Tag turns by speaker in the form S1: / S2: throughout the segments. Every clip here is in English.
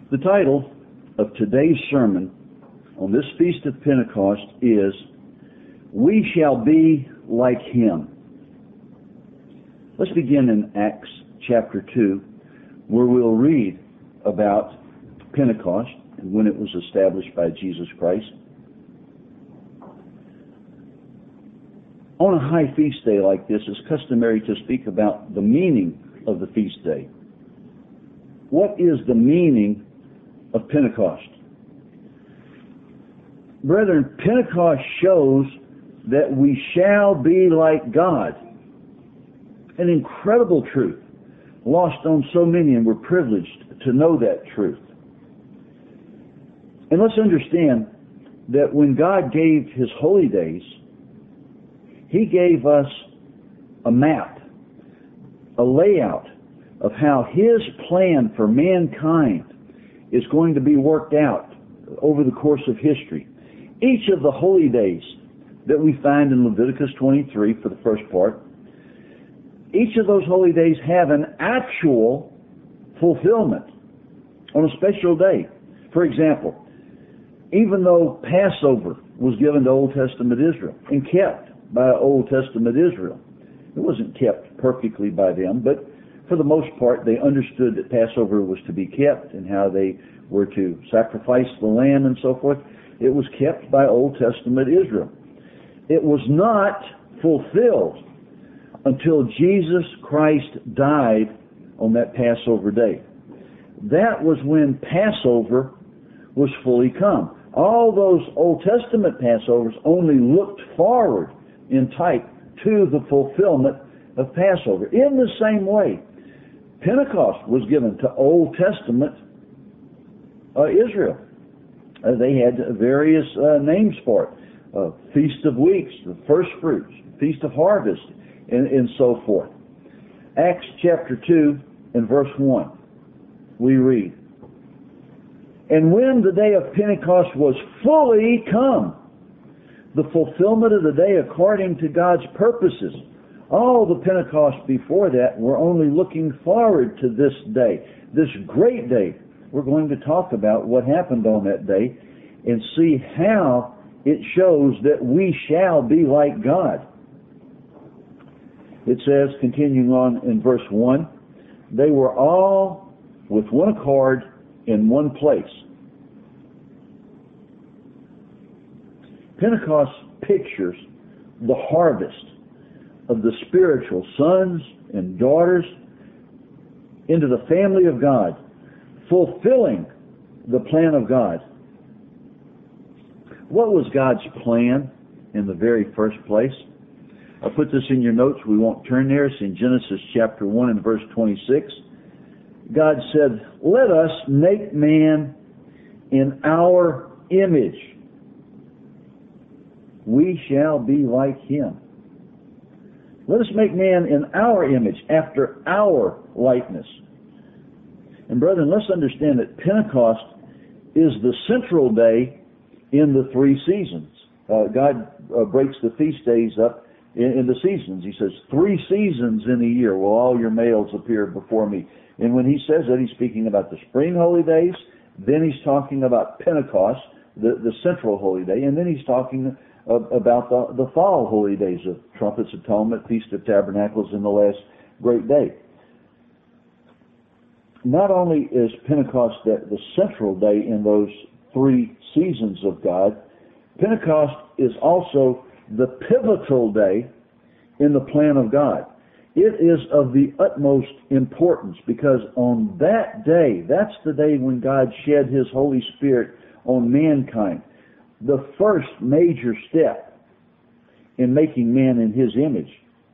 S1: The title of today's sermon on this Feast of Pentecost is, We Shall Be Like Him. Let's begin in Acts chapter 2, where we'll read about Pentecost and when it was established by Jesus Christ. On a high feast day like this, it's customary to speak about the meaning of the feast day. What is the meaning of Pentecost? Brethren, Pentecost shows that we shall be like God. An incredible truth, lost on so many, and we're privileged to know that truth. And let's understand that when God gave His holy days, He gave us a map, a layout of how His plan for mankind is going to be worked out over the course of history. Each of the holy days that we find in Leviticus 23 for the first part, each of those holy days have an actual fulfillment on a special day. For example, even though Passover was given to Old Testament Israel and kept by Old Testament Israel, it wasn't kept perfectly by them, but for the most part, they understood that Passover was to be kept and how they were to sacrifice the lamb and so forth. It was kept by Old Testament Israel. It was not fulfilled until Jesus Christ died on that Passover day. That was when Passover was fully come. All those Old Testament Passovers only looked forward in type to the fulfillment of Passover. In the same way, Pentecost was given to Old Testament Israel. They had various names for it. Feast of Weeks, the First Fruits, Feast of Harvest, and so forth. Acts chapter 2 and verse 1, we read, And when the day of Pentecost was fully come, the fulfillment of the day according to God's purposes. All the Pentecost before that were only looking forward to this day, this great day. We're going to talk about what happened on that day and see how it shows that we shall be like God. It says, continuing on in verse 1, they were all with one accord in one place. Pentecost pictures the harvest of the spiritual sons and daughters into the family of God, fulfilling the plan of God. What was God's plan in the very first place? I put this in your notes. We won't turn there. It's in Genesis chapter 1 and verse 26. God said, Let us make man in our image. We shall be like him. Let us make man in our image, after our likeness. And brethren, let's understand that Pentecost is the central day in the three seasons. God breaks the feast days up in the seasons. He says, 3 seasons in a year will all your males appear before me. And when he says that, he's speaking about the spring holy days, then he's talking about Pentecost, the central holy day, and then he's talking about the fall holy days of Trumpets, Atonement, Feast of Tabernacles, and the last great day. Not only is Pentecost the central day in those 3 seasons of God, Pentecost is also the pivotal day in the plan of God. It is of the utmost importance because on that day, that's the day when God shed His Holy Spirit on mankind. The first major step in making man in His image.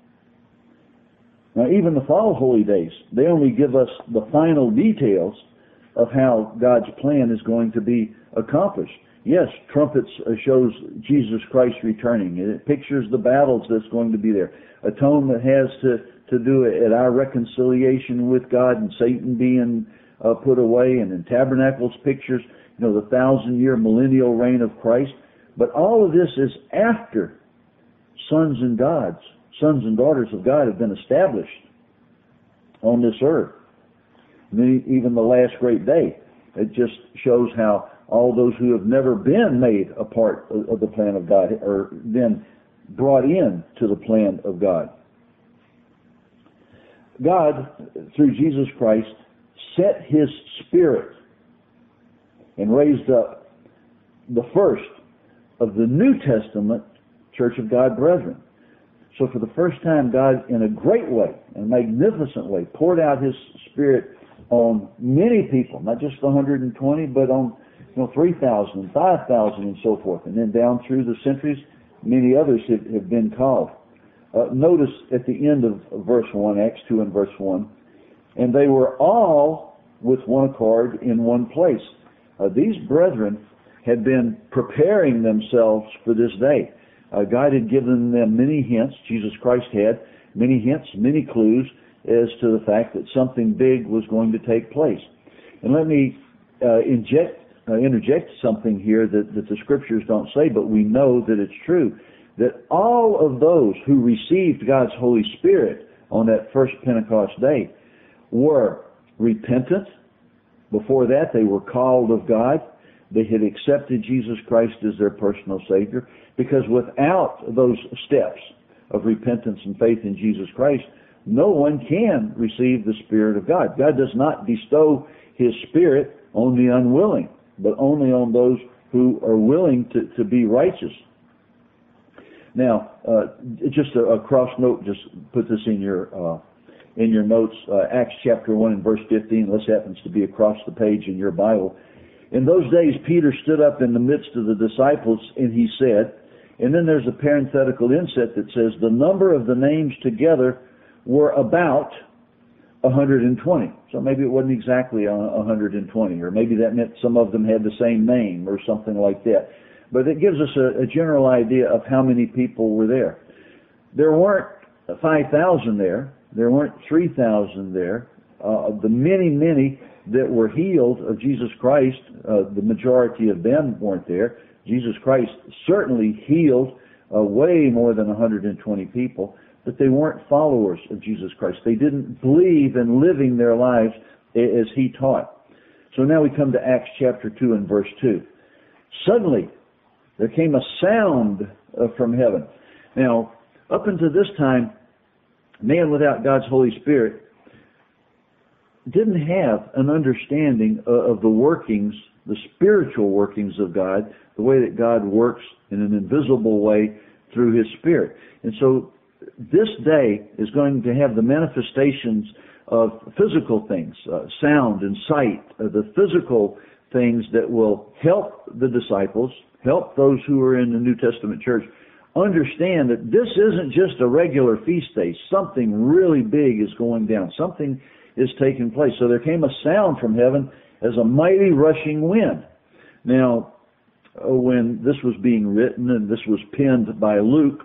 S1: Now, even the fall holy days, they only give us the final details of how God's plan is going to be accomplished. Yes, trumpets shows Jesus Christ returning. It pictures the battles that's going to be there. Atonement has to do at our reconciliation with God and Satan being put away. And in Tabernacles pictures, the 1,000-year millennial reign of Christ. But all of this is after sons and daughters of God have been established on this earth. And then even the last great day. It just shows how all those who have never been made a part of the plan of God are then brought in to the plan of God. God, through Jesus Christ, set His Spirit and raised up the first of the New Testament Church of God brethren. So for the first time, God, in a great way, in a magnificent way, poured out His Spirit on many people, not just the 120, but on 3,000 and 5,000 and so forth. And then down through the centuries, many others have been called. Notice at the end of verse 1, Acts 2 and verse 1, and they were all with one accord in one place. These brethren had been preparing themselves for this day. God had given them many hints, Jesus Christ had, many hints, many clues as to the fact that something big was going to take place. And let me interject something here that the Scriptures don't say, but we know that it's true, that all of those who received God's Holy Spirit on that first Pentecost day were repentant. Before that, they were called of God. They had accepted Jesus Christ as their personal Savior, because without those steps of repentance and faith in Jesus Christ, no one can receive the Spirit of God. God does not bestow His Spirit on the unwilling, but only on those who are willing to be righteous. Now, just a cross note, just put this in your notes, Acts chapter 1 and verse 15. This happens to be across the page in your Bible. In those days, Peter stood up in the midst of the disciples, and he said, and then there's a parenthetical inset that says, the number of the names together were about 120. So maybe it wasn't exactly 120, or maybe that meant some of them had the same name or something like that. But it gives us a general idea of how many people were there. There weren't 5,000 there. There weren't 3,000 there. The many that were healed of Jesus Christ, the majority of them weren't there. Jesus Christ certainly healed way more than 120 people, but they weren't followers of Jesus Christ. They didn't believe in living their lives as He taught. So now we come to Acts chapter 2 and verse 2. Suddenly, there came a sound from heaven. Now, up until this time, man without God's Holy Spirit didn't have an understanding of the workings, the spiritual workings of God, the way that God works in an invisible way through His Spirit. And so this day is going to have the manifestations of physical things, sound and sight, the physical things that will help the disciples, help those who are in the New Testament church understand that this isn't just a regular feast day. Something really big is going down. Something is taking place. So there came a sound from heaven as a mighty rushing wind. Now, when this was being written and this was penned by Luke,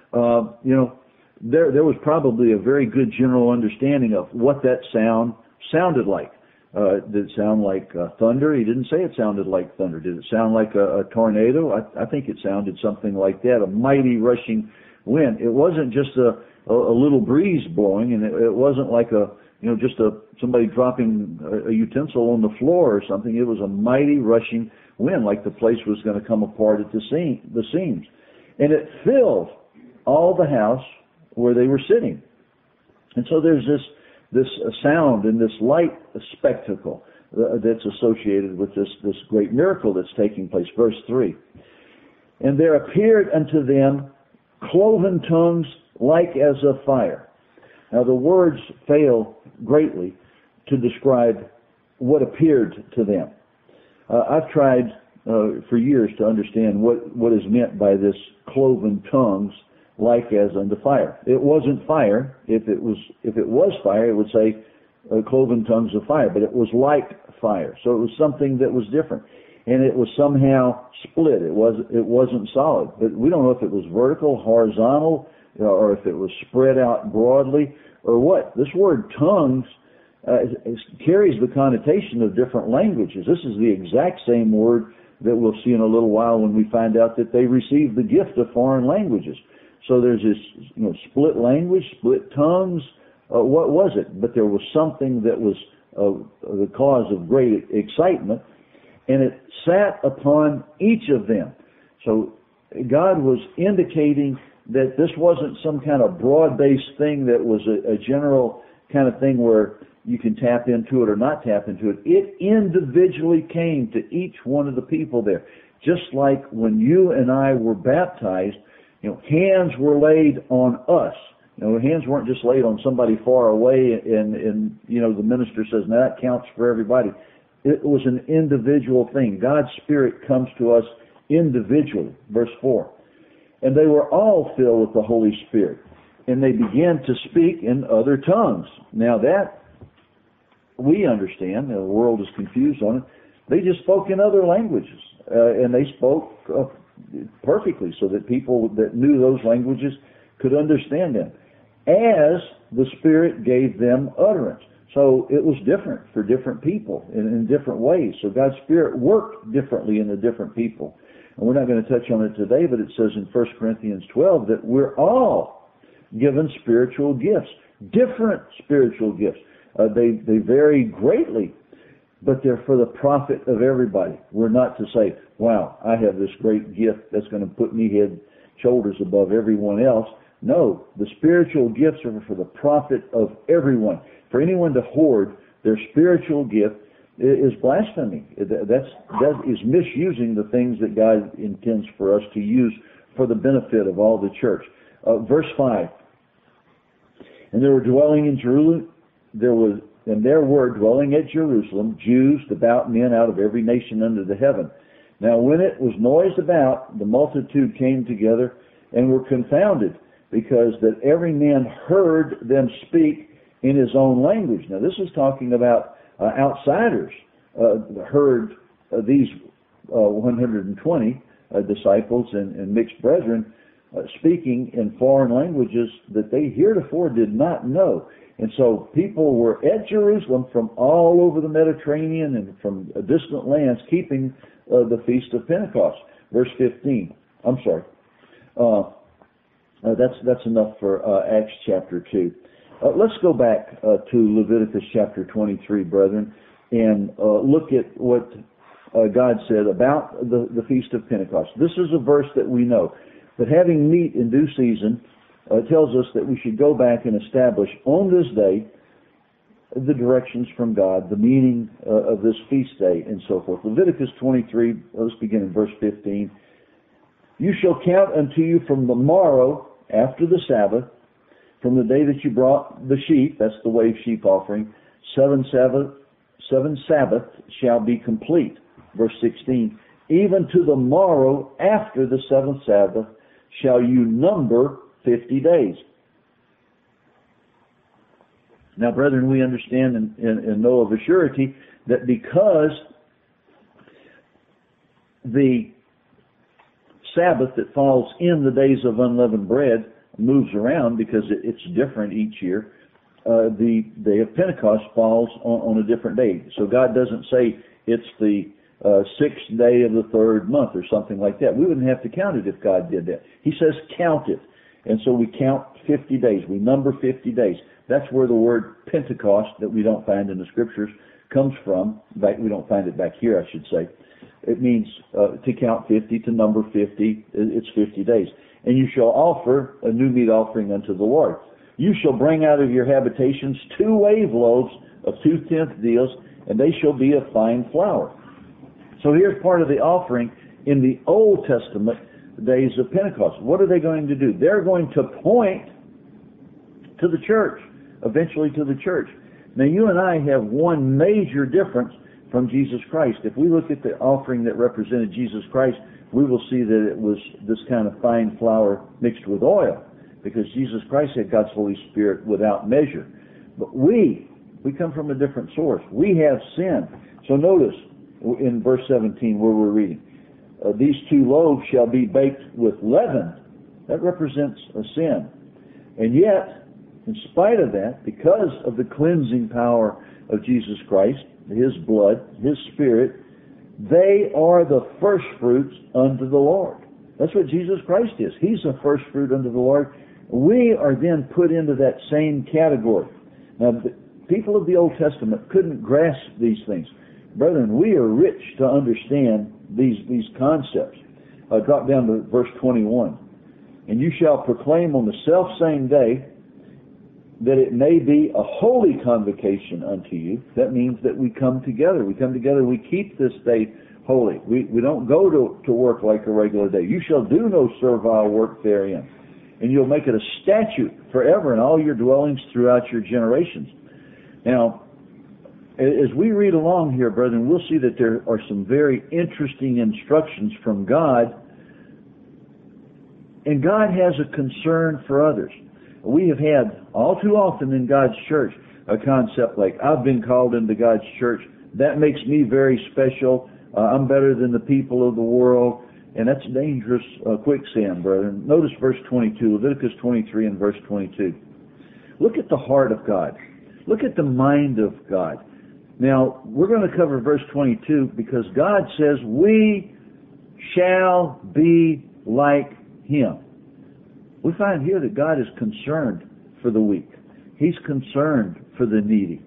S1: there was probably a very good general understanding of what that sound sounded like. Did it sound like thunder? He didn't say it sounded like thunder. Did it sound like a tornado? I think it sounded something like that, a mighty rushing wind. It wasn't just a little breeze blowing, and it wasn't like somebody dropping a utensil on the floor or something. It was a mighty rushing wind, like the place was going to come apart at the seams. And it filled all the house where they were sitting. And so there's this sound and this light spectacle that's associated with this great miracle that's taking place. Verse 3. And there appeared unto them cloven tongues like as of fire. Now the words fail greatly to describe what appeared to them. I've tried for years to understand what is meant by this cloven tongues like as unto fire. It wasn't fire. If it was fire, it would say cloven tongues of fire, but it was like fire. So it was something that was different. And it was somehow split. It wasn't solid. But we don't know if it was vertical, horizontal, or if it was spread out broadly, or what. This word tongues carries the connotation of different languages. This is the exact same word that we'll see in a little while when we find out that they received the gift of foreign languages. So there's this split language, split tongues. What was it? But there was something that was the cause of great excitement, and it sat upon each of them. So God was indicating that this wasn't some kind of broad-based thing that was a general kind of thing where you can tap into it or not tap into it. It individually came to each one of the people there. Just like when you and I were baptized, hands were laid on us. Hands weren't just laid on somebody far away and the minister says, now that counts for everybody. It was an individual thing. God's Spirit comes to us individually. Verse 4. And they were all filled with the Holy Spirit, and they began to speak in other tongues. Now that we understand, the world is confused on it. They just spoke in other languages, and they spoke perfectly so that people that knew those languages could understand them, as the Spirit gave them utterance. So it was different for different people in different ways. So God's Spirit worked differently in the different people. And we're not going to touch on it today, but it says in 1 Corinthians 12 that we're all given spiritual gifts, different spiritual gifts. They vary greatly, but they're for the profit of everybody. We're not to say, wow, I have this great gift that's going to put me head, shoulders above everyone else. No, the spiritual gifts are for the profit of everyone. For anyone to hoard their spiritual gift is blasphemy. That is misusing the things that God intends for us to use for the benefit of all the church. Verse 5. And there were dwelling in Jerusalem, there were dwelling at Jerusalem Jews, devout men out of every nation under the heaven. Now when it was noised about, the multitude came together and were confounded, because that every man heard them speak in his own language. Now this is talking about outsiders heard these 120 disciples and mixed brethren speaking in foreign languages that they heretofore did not know. And so people were at Jerusalem from all over the Mediterranean and from distant lands keeping the Feast of Pentecost. Verse 15. I'm sorry. That's enough for Acts chapter 2. Let's go back to Leviticus chapter 23, brethren, and look at what God said about the Feast of Pentecost. This is a verse that we know. But having meat in due season tells us that we should go back and establish on this day the directions from God, the meaning of this feast day, and so forth. Leviticus 23, let's begin in verse 15. You shall count unto you from the morrow after the Sabbath, from the day that you brought the sheep, that's the wave sheep offering, seven Sabbaths shall be complete. Verse 16, even to the morrow after the seventh Sabbath shall you number 50 days. Now, brethren, we understand and know of a surety that because the Sabbath that falls in the days of unleavened bread moves around because it's different each year, the day of Pentecost falls on a different day. So God doesn't say it's the sixth day of the third month or something like that. We wouldn't have to count it if God did that. He says count it. And so we count 50 days. We number 50 days. That's where the word Pentecost, that we don't find in the Scriptures, comes from. We don't find it back here, I should say. It means to count 50, to number 50. It's 50 days. And you shall offer a new meat offering unto the Lord. You shall bring out of your habitations 2 wave loaves of 2/10 deals, and they shall be of fine flour. So here's part of the offering in the Old Testament days of Pentecost. What are they going to do? They're going to point to the church, eventually to the church. Now you and I have one major difference from Jesus Christ. If we look at the offering that represented Jesus Christ, we will see that it was this kind of fine flour mixed with oil, because Jesus Christ had God's Holy Spirit without measure. But we come from a different source. We have sin. So notice in verse 17 where we're reading, these 2 loaves shall be baked with leaven. That represents a sin. And yet, in spite of that, because of the cleansing power of Jesus Christ, His blood, His Spirit, they are the first fruits unto the Lord. That's what Jesus Christ is. He's the first fruit unto the Lord. We are then put into that same category. Now, people of the Old Testament couldn't grasp these things. Brethren, we are rich to understand these concepts. Drop down to verse 21. And you shall proclaim on the selfsame day that it may be a holy convocation unto you. That means that we come together. We come together, we keep this day holy. We don't go to work like a regular day. You shall do no servile work therein. And you'll make it a statute forever in all your dwellings throughout your generations. Now, as we read along here, brethren, we'll see that there are some very interesting instructions from God. And God has a concern for others. We have had, all too often in God's church, a concept like, I've been called into God's church. That makes me very special. I'm better than the people of the world. And that's a dangerous quicksand, brethren. Notice verse 22, Leviticus 23 and verse 22. Look at the heart of God. Look at the mind of God. Now, we're going to cover verse 22 because God says, we shall be like Him. We find here that God is concerned for the weak. He's concerned for the needy.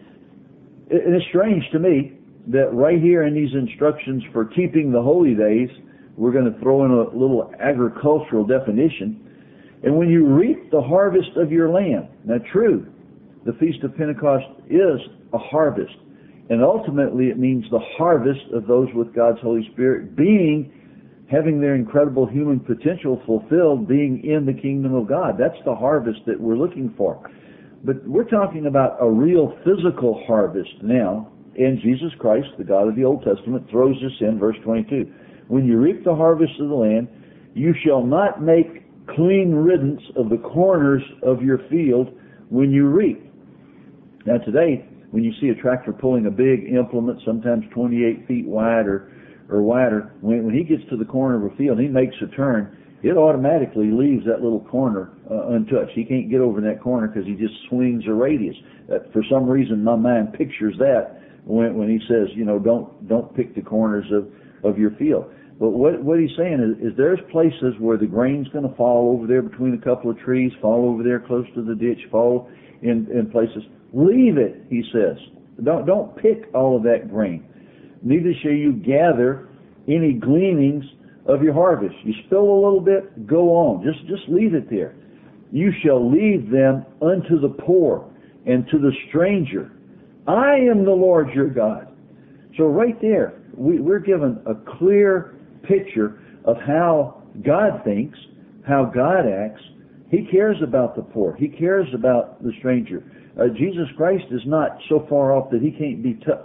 S1: And it's strange to me that right here in these instructions for keeping the holy days, we're going to throw in a little agricultural definition. And when you reap the harvest of your land, now true, the Feast of Pentecost is a harvest. And ultimately it means the harvest of those with God's Holy Spirit having their incredible human potential fulfilled, being in the kingdom of God. That's the harvest that we're looking for. But we're talking about a real physical harvest now, and Jesus Christ, the God of the Old Testament, throws this in, verse 22. When you reap the harvest of the land, you shall not make clean riddance of the corners of your field when you reap. Now today, when you see a tractor pulling a big implement, sometimes 28 feet wide or wider, when he gets to the corner of a field and he makes a turn, it automatically leaves that little corner untouched. He can't get over in that corner because he just swings a radius. For some reason, my mind pictures that when he says, don't pick the corners of your field. But what he's saying is there's places where the grain's going to fall over there between a couple of trees, fall over there close to the ditch, fall in places. Leave it, he says. Don't pick all of that grain. Neither shall you gather any gleanings of your harvest. You spill a little bit, go on. Just leave it there. You shall leave them unto the poor and to the stranger. I am the Lord your God. So right there, we're given a clear picture of how God thinks, how God acts. He cares about the poor. He cares about the stranger. Jesus Christ is not so far off that he can't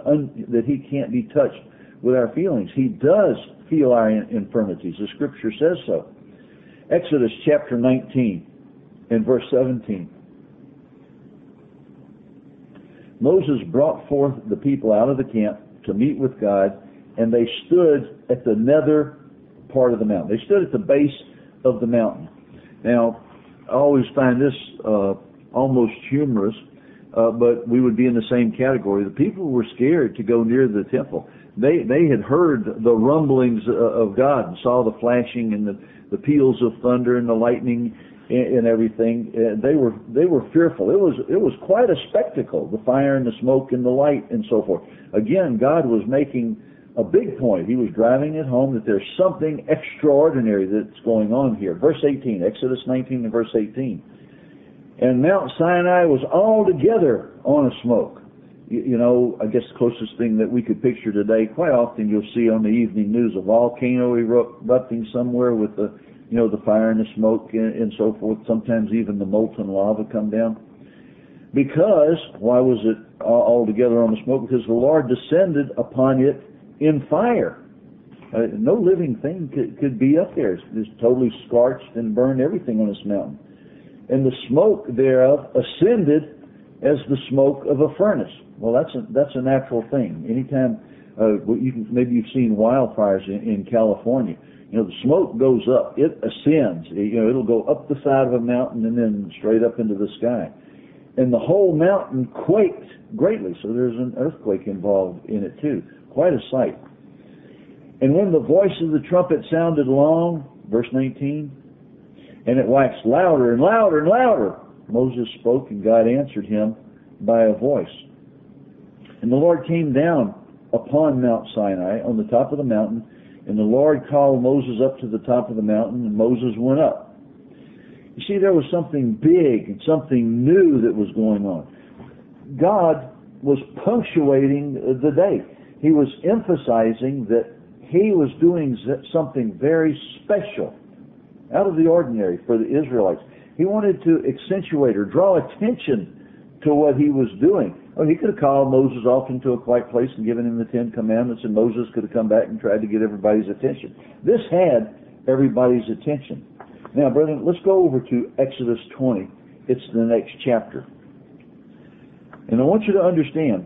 S1: be touched with our feelings. He does feel our infirmities. The Scripture says so. Exodus chapter 19 and verse 17. Moses brought forth the people out of the camp to meet with God, and they stood at the nether part of the mountain. They stood at the base of the mountain. Now, I always find this almost humorous, but we would be in the same category. The people were scared to go near the temple. They had heard the rumblings of God and saw the flashing and the peals of thunder and the lightning and everything. They were fearful. It was quite a spectacle, the fire and the smoke and the light and so forth. Again, God was making a big point. He was driving it home that there's something extraordinary that's going on here. Verse 18, Exodus 19 and verse 18. And Mount Sinai was altogether on a smoke. I guess the closest thing that we could picture today, quite often you'll see on the evening news a volcano erupting somewhere with the fire and the smoke and so forth. Sometimes even the molten lava come down. Because, why was it altogether on the smoke? Because the Lord descended upon it in fire. No living thing could be up there. It's totally scorched and burned everything on this mountain. And the smoke thereof ascended as the smoke of a furnace. Well, that's a natural thing. Anytime, maybe you've seen wildfires in California. The smoke goes up. It ascends. It'll go up the side of a mountain and then straight up into the sky. And the whole mountain quaked greatly. So there's an earthquake involved in it too. Quite a sight. And when the voice of the trumpet sounded long, verse 19, and it waxed louder and louder and louder, Moses spoke and God answered him, by a voice. And the Lord came down upon Mount Sinai, on the top of the mountain, and the Lord called Moses up to the top of the mountain, and Moses went up. You see, there was something big and something new that was going on. God was punctuating the day. He was emphasizing that He was doing something very special, out of the ordinary for the Israelites. He wanted to accentuate or draw attention to what He was doing. Oh, He could have called Moses off into a quiet place and given him the Ten Commandments, and Moses could have come back and tried to get everybody's attention. This had everybody's attention. Now, brethren, let's go over to Exodus 20. It's the next chapter. And I want you to understand,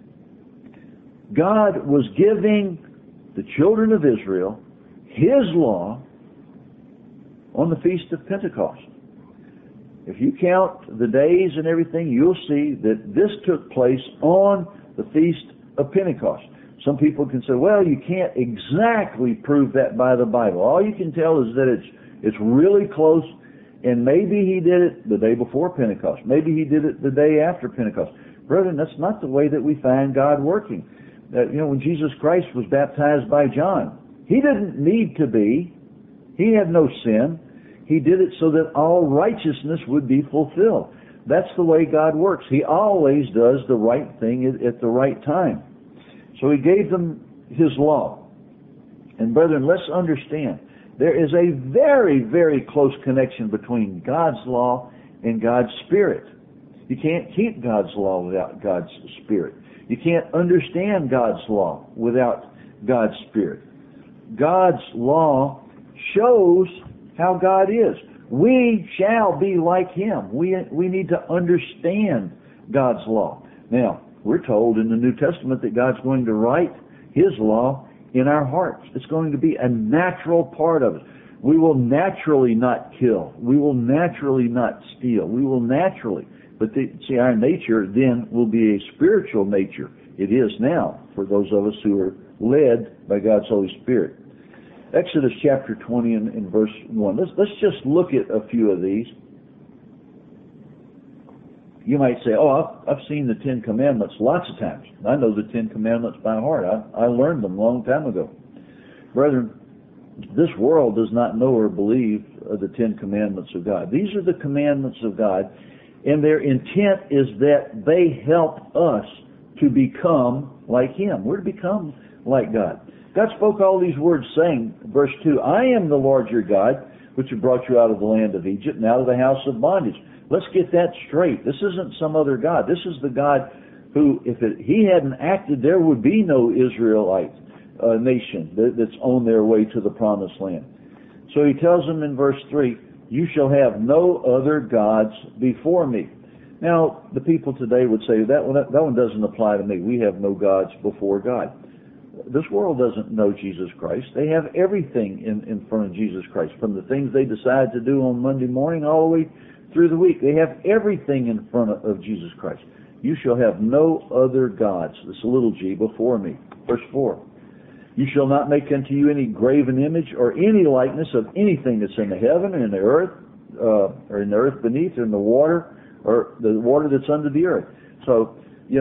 S1: God was giving the children of Israel His law on the Feast of Pentecost. If you count the days and everything, you'll see that this took place on the Feast of Pentecost. Some people can say, well, you can't exactly prove that by the Bible. All you can tell is that it's really close, and maybe He did it the day before Pentecost. Maybe He did it the day after Pentecost. Brethren, that's not the way that we find God working. When Jesus Christ was baptized by John, He didn't need to be. He had no sin. He did it so that all righteousness would be fulfilled. That's the way God works. He always does the right thing at the right time. So He gave them His law. And brethren, let's understand, there is a very, very close connection between God's law and God's Spirit. You can't keep God's law without God's Spirit. You can't understand God's law without God's Spirit. God's law shows how God is. We shall be like Him. We need to understand God's law. Now, we're told in the New Testament that God's going to write His law in our hearts. It's going to be a natural part of it. We will naturally not kill. We will naturally not steal. We will naturally. But see, our nature then will be a spiritual nature. It is now for those of us who are led by God's Holy Spirit. Exodus chapter 20 and verse 1. Let's just look at a few of these. You might say, oh, I've seen the Ten Commandments lots of times. I know the Ten Commandments by heart. I learned them a long time ago. Brethren, this world does not know or believe the Ten Commandments of God. These are the commandments of God, and their intent is that they help us to become like Him. We're to become like God. God spoke all these words saying, verse 2, I am the Lord your God, which have brought you out of the land of Egypt and out of the house of bondage. Let's get that straight. This isn't some other God. This is the God who, if He hadn't acted, there would be no Israelite nation that's on their way to the promised land. So He tells them in verse 3, you shall have no other gods before me. Now, the people today would say, that one doesn't apply to me. We have no gods before God. This world doesn't know Jesus Christ. They have everything in front of Jesus Christ, from the things they decide to do on Monday morning all the way through the week. They have everything in front of Jesus Christ. You shall have no other gods, this little g, before me. Verse 4. You shall not make unto you any graven image or any likeness of anything that's in the heaven or in the earth, or in the earth beneath, or in the water, or the water that's under the earth. So,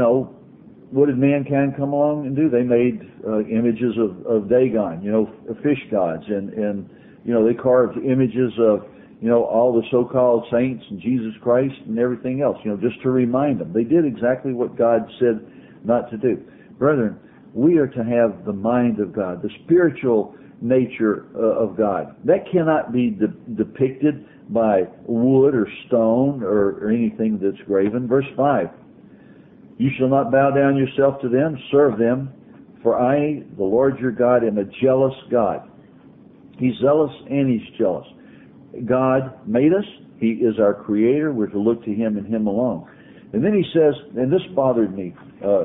S1: what did mankind come along and do? They made images of Dagon, fish gods, and they carved images of, all the so-called saints and Jesus Christ and everything else, just to remind them. They did exactly what God said not to do. Brethren, we are to have the mind of God, the spiritual nature of God. That cannot be depicted by wood or stone or anything that's graven. Verse 5. You shall not bow down yourself to them, serve them, for I, the Lord your God, am a jealous God. He's zealous and He's jealous. God made us. He is our Creator. We're to look to Him and Him alone. And then He says, and this bothered me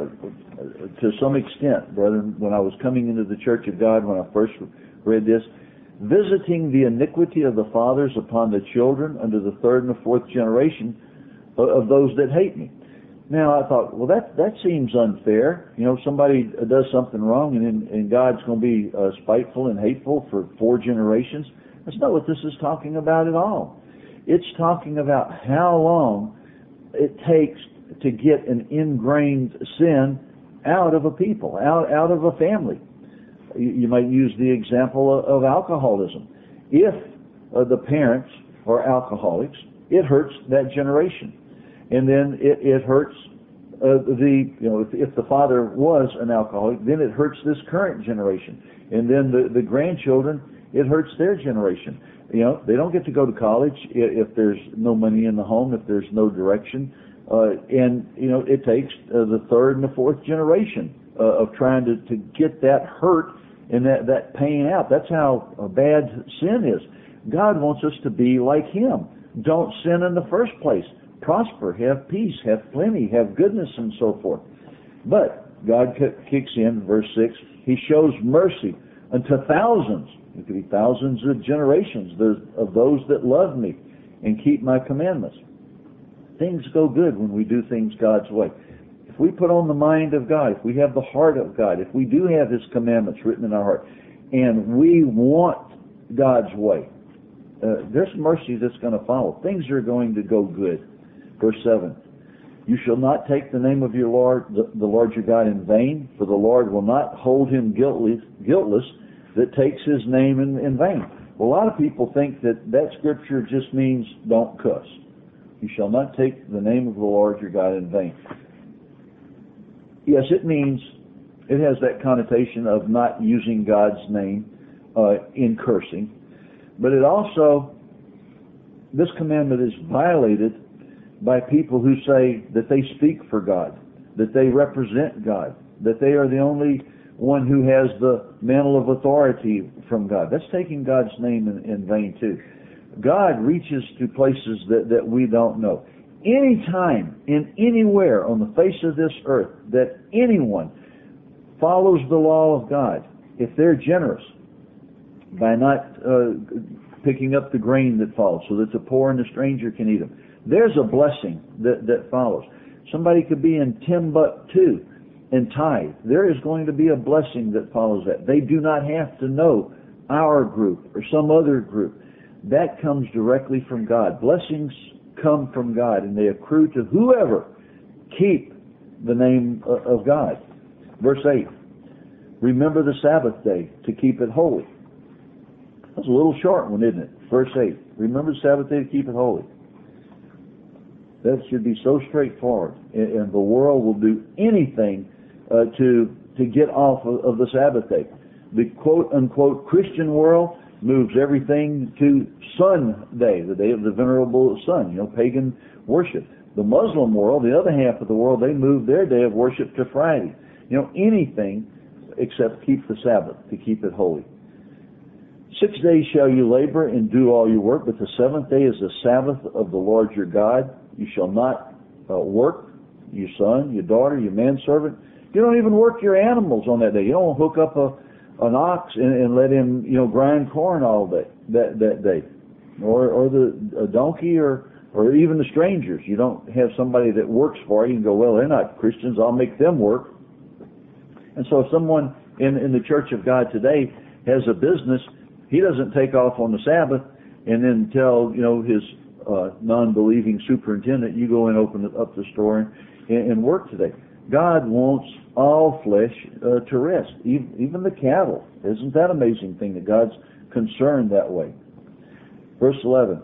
S1: to some extent, brethren, when I was coming into the Church of God, when I first read this, visiting the iniquity of the fathers upon the children unto the third and the fourth generation of those that hate me. Now, I thought, well, that seems unfair. Somebody does something wrong, and God's going to be spiteful and hateful for 4 generations. That's not what this is talking about at all. It's talking about how long it takes to get an ingrained sin out of a people, out of a family. You might use the example of alcoholism. If the parents are alcoholics, it hurts that generation. And then it hurts if the father was an alcoholic, then it hurts this current generation. And then the grandchildren, it hurts their generation. They don't get to go to college if there's no money in the home, if there's no direction. It takes the third and the fourth generation of trying to get that hurt and that pain out. That's how bad sin is. God wants us to be like Him. Don't sin in the first place. Prosper, have peace, have plenty, have goodness, and so forth. But God kicks in, verse 6, He shows mercy unto thousands. It could be thousands of generations of those that love me and keep my commandments. Things go good when we do things God's way. If we put on the mind of God, if we have the heart of God, if we do have His commandments written in our heart, and we want God's way, there's mercy that's going to follow. Things are going to go good. Verse 7, you shall not take the name of your Lord, the Lord your God, in vain, for the Lord will not hold him guiltless that takes His name in vain. Well, a lot of people think that scripture just means don't cuss. You shall not take the name of the Lord your God in vain. Yes, it has that connotation of not using God's name in cursing. But it also, this commandment is violated by people who say that they speak for God, that they represent God, that they are the only one who has the mantle of authority from God. That's taking God's name in vain too. God reaches to places that we don't know. Anytime, in anywhere on the face of this earth that anyone follows the law of God, if they're generous by not picking up the grain that falls so that the poor and the stranger can eat them, there's a blessing that follows. Somebody could be in Timbuktu and tithe. There is going to be a blessing that follows that. They do not have to know our group or some other group. That comes directly from God. Blessings come from God, and they accrue to whoever keep the name of God. Verse 8, remember the Sabbath day to keep it holy. That's a little short one, isn't it? Verse 8, remember the Sabbath day to keep it holy. That should be so straightforward, and the world will do anything to get off of the Sabbath day. The quote-unquote Christian world moves everything to Sunday, the day of the venerable sun, pagan worship. The Muslim world, the other half of the world, they move their day of worship to Friday. Anything except keep the Sabbath, to keep it holy. 6 days shall you labor and do all your work, but the seventh day is the Sabbath of the Lord your God. You shall not work, your son, your daughter, your manservant. You don't even work your animals on that day. You don't hook up an ox and let him, grind corn all day that day, or a donkey, or even the strangers. You don't have somebody that works for you and go, well, they're not Christians, I'll make them work. And so if someone in the Church of God today has a business, he doesn't take off on the Sabbath and then tell his non-believing superintendent, you go and open up the store and work today. God wants all flesh to rest, even the cattle. Isn't that an amazing thing that God's concerned that way? Verse 11,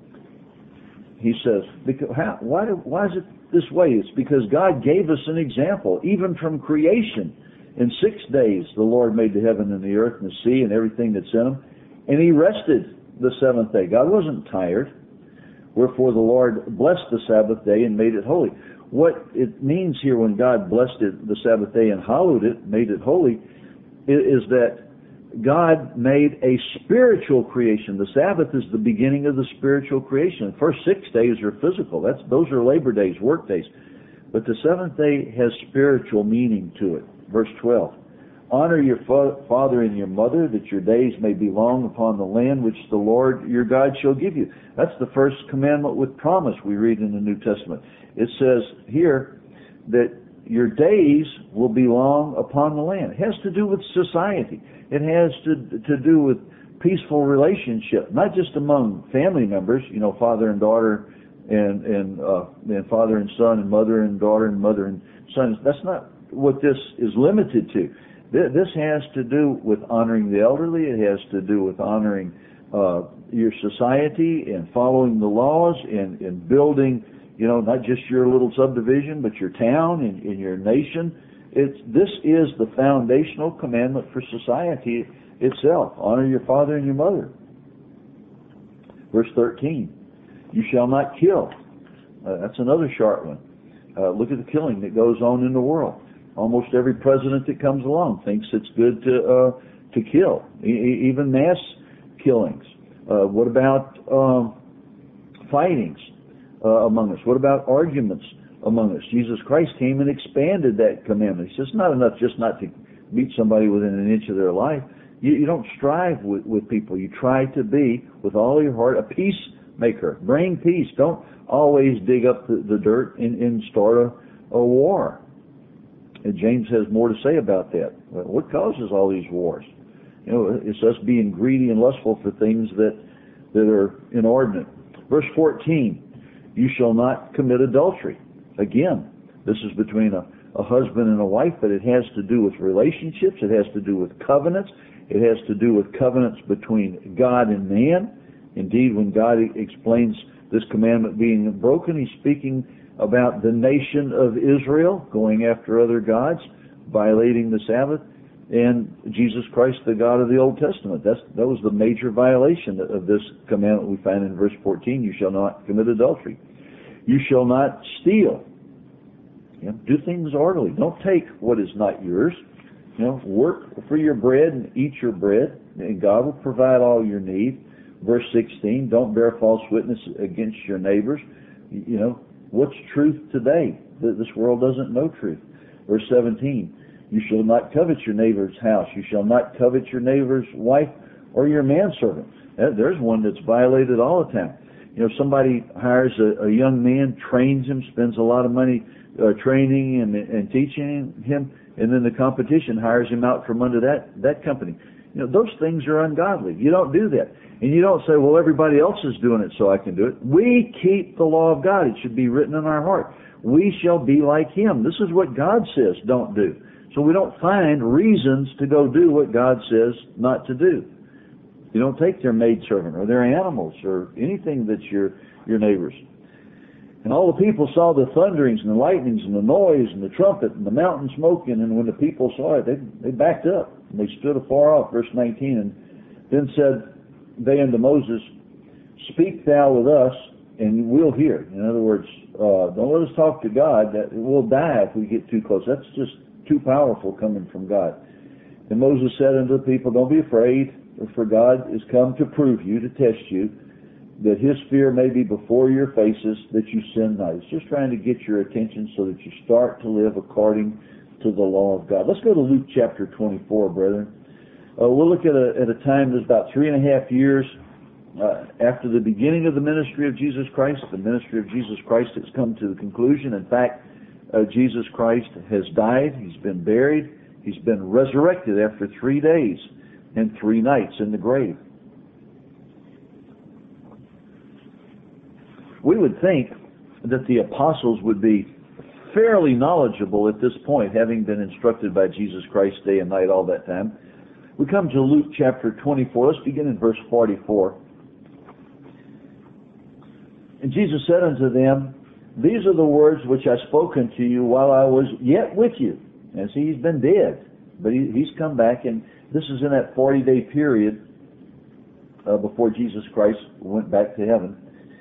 S1: he says, why is it this way? It's because God gave us an example, even from creation. In 6 days the Lord made the heaven and the earth and the sea and everything that's in them, and He rested the seventh day. God wasn't tired. Wherefore the Lord blessed the Sabbath day and made it holy. What it means here when God blessed it, the Sabbath day, and hallowed it, made it holy, is that God made a spiritual creation. The Sabbath is the beginning of the spiritual creation. The first 6 days are physical. Those are labor days, work days. But the seventh day has spiritual meaning to it. Verse 12, honor your father and your mother, that your days may be long upon the land which the Lord your God shall give you. That's the first commandment with promise we read in the New Testament. It says here that your days will be long upon the land. It has to do with society. It has to do with peaceful relationship, not just among family members, father and daughter, and father and son and mother and daughter and mother and son. That's not what this is limited to. This has to do with honoring the elderly. It has to do with honoring your society and following the laws and building, not just your little subdivision, but your town and your nation. This is the foundational commandment for society itself. Honor your father and your mother. Verse 13, you shall not kill. That's another sharp one. Look at the killing that goes on in the world. Almost every president that comes along thinks it's good to kill, even mass killings. What about fightings among us? What about arguments among us? Jesus Christ came and expanded that commandment. He says it's not enough just not to meet somebody within an inch of their life. You don't strive with people. You try to be, with all your heart, a peacemaker. Bring peace. Don't always dig up the dirt and start a war. And James has more to say about that. What causes all these wars? It's us being greedy and lustful for things that are inordinate. Verse 14, you shall not commit adultery. Again, this is between a husband and a wife, but it has to do with relationships. It has to do with covenants. It has to do with covenants between God and man. Indeed, when God explains this commandment being broken, He's speaking about the nation of Israel going after other gods, violating the Sabbath, and Jesus Christ, the God of the Old Testament. That was the major violation of this commandment we find in verse 14. You shall not commit adultery. You shall not steal. Do things orderly. Don't take what is not yours. Work for your bread and eat your bread, and God will provide all your need. Verse 16, don't bear false witness against your neighbors. What's truth today? This world doesn't know truth. Verse 17, you shall not covet your neighbor's house. You shall not covet your neighbor's wife or your manservant. There's one that's violated all the time. Somebody hires a young man, trains him, spends a lot of money training and teaching him, and then the competition hires him out from under that company. Those things are ungodly. You don't do that. And you don't say, well, everybody else is doing it, so I can do it. We keep the law of God. It should be written in our heart. We shall be like Him. This is what God says don't do. So we don't find reasons to go do what God says not to do. You don't take their maidservant or their animals or anything that's your neighbor's. And all the people saw the thunderings and the lightnings and the noise and the trumpet and the mountain smoking, and when the people saw it, they backed up and they stood afar off. Verse 19, and then said they unto Moses, speak thou with us, and we'll hear. In other words, don't let us talk to God. That we'll die if we get too close. That's just too powerful coming from God. And Moses said unto the people, don't be afraid, for God is come to prove you, to test you, that His fear may be before your faces, that you sin not. It's just trying to get your attention so that you start to live according to the law of God. Let's go to Luke chapter 24, brethren. We'll look at a time that's about 3.5 years after the beginning of the ministry of Jesus Christ. The ministry of Jesus Christ has come to the conclusion. In fact, Jesus Christ has died. He's been buried. He's been resurrected after 3 days and 3 nights in the grave. We would think that the apostles would be fairly knowledgeable at this point, having been instructed by Jesus Christ day and night all that time. We come to Luke chapter 24. Let's begin in verse 44. And Jesus said unto them, these are the words which I spoke unto you while I was yet with you. And see, He's been dead, but He's come back, and this is in that 40-day period before Jesus Christ went back to heaven.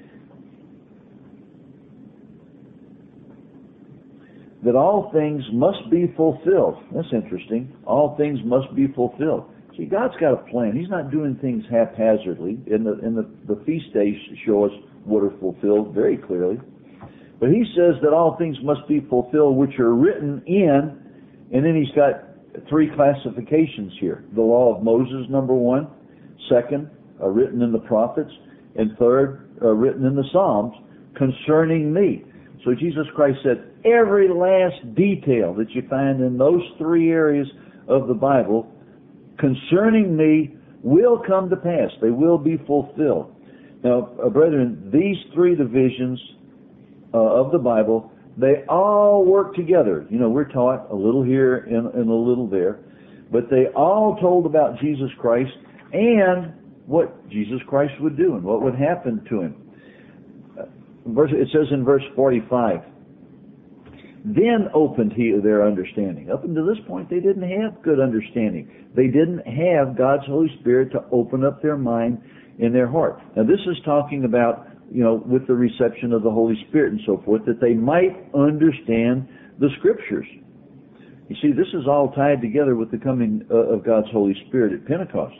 S1: That all things must be fulfilled. That's interesting. All things must be fulfilled. See, God's got a plan. He's not doing things haphazardly. In the feast days show us what are fulfilled very clearly. But He says that all things must be fulfilled which are written in, and then He's got 3 classifications here. The law of Moses, number 1. Second, written in the prophets. And third, written in the Psalms concerning me. So Jesus Christ said, every last detail that you find in those 3 areas of the Bible concerning me will come to pass. They will be fulfilled. Now, brethren, these three divisions of the Bible, they all work together. You know, we're taught a little here and a little there, but they all told about Jesus Christ and what Jesus Christ would do and what would happen to him. It says in verse 45, then opened he their understanding. Up until this point, they didn't have good understanding. They didn't have God's Holy Spirit to open up their mind and their heart. Now, this is talking about, you know, with the reception of the Holy Spirit and so forth, that they might understand the Scriptures. You see, this is all tied together with the coming of God's Holy Spirit at Pentecost.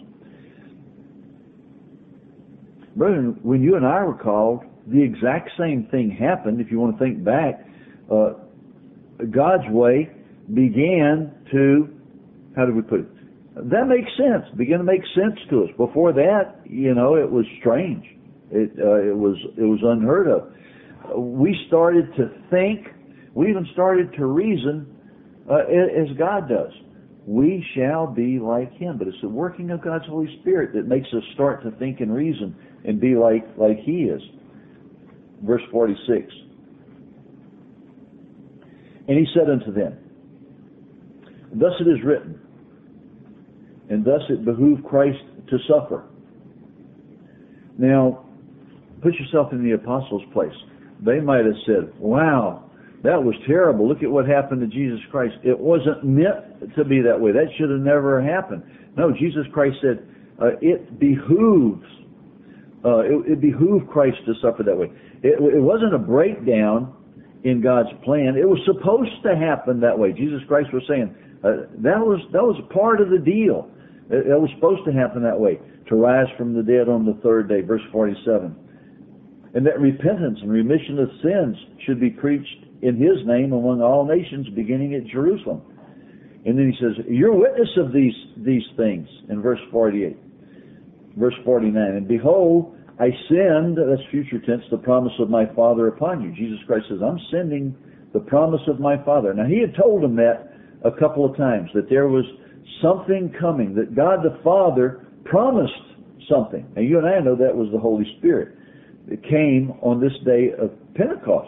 S1: Brethren, when you and I were called, the exact same thing happened. If you want to think back, God's way began to, how do we put it? That makes sense. Began to make sense to us. Before that, you know, it was strange. It was unheard of. We started to think. We even started to reason as God does. We shall be like Him. But it's the working of God's Holy Spirit that makes us start to think and reason and be like He is. Verse 46. And He said unto them, thus it is written, and thus it behooved Christ to suffer. Now, put yourself in the apostles' place. They might have said, wow, that was terrible. Look at what happened to Jesus Christ. It wasn't meant to be that way. That should have never happened. No, Jesus Christ said, it behooved Christ to suffer that way. It wasn't a breakdown in God's plan. It was supposed to happen that way. Jesus Christ was saying, that was part of the deal. It was supposed to happen that way, to rise from the dead on the third day, verse 47. And that repentance and remission of sins should be preached in His name among all nations, beginning at Jerusalem. And then He says, you're witness of these things, in verse 48. Verse 49, and behold, I send, that's future tense, the promise of my Father upon you. Jesus Christ says, I'm sending the promise of my Father. Now, He had told them that a couple of times, that there was something coming, that God the Father promised something. And you and I know that was the Holy Spirit. It came on this day of Pentecost.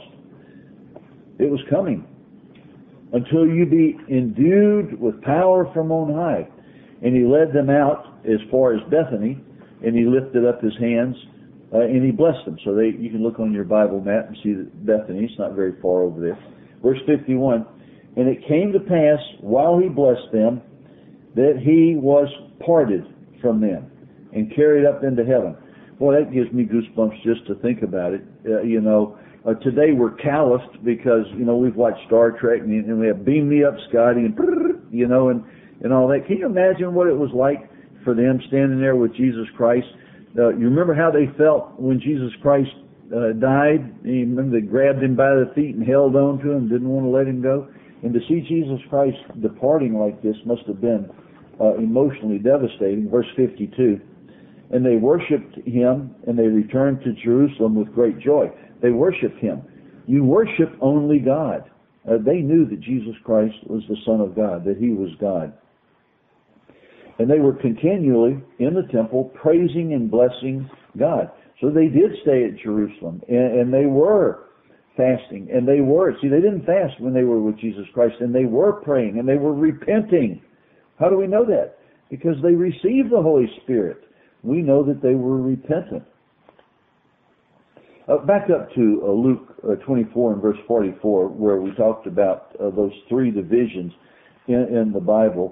S1: It was coming. Until you be endued with power from on high. And He led them out as far as Bethany, and He lifted up His hands, and He blessed them. So you can look on your Bible map and see that Bethany, it's not very far over there. Verse 51, and it came to pass, while He blessed them, that He was parted from them and carried up into heaven. Boy, that gives me goosebumps just to think about it. Today we're calloused because, we've watched Star Trek and we have Beam Me Up, Scotty, and all that. Can you imagine what it was like for them standing there with Jesus Christ? You remember how they felt when Jesus Christ died? You remember they grabbed Him by the feet and held on to Him, didn't want to let Him go? And to see Jesus Christ departing like this must have been emotionally devastating. Verse 52, and they worshipped Him, and they returned to Jerusalem with great joy. They worshipped Him. You worship only God. They knew that Jesus Christ was the Son of God, that He was God. And they were continually in the temple praising and blessing God. So they did stay at Jerusalem, and they were fasting, and they didn't fast when they were with Jesus Christ, and they were praying, and they were repenting. How do we know that? Because they received the Holy Spirit. We know that they were repentant. Back up to Luke 24 and verse 44, where we talked about those three divisions in the Bible.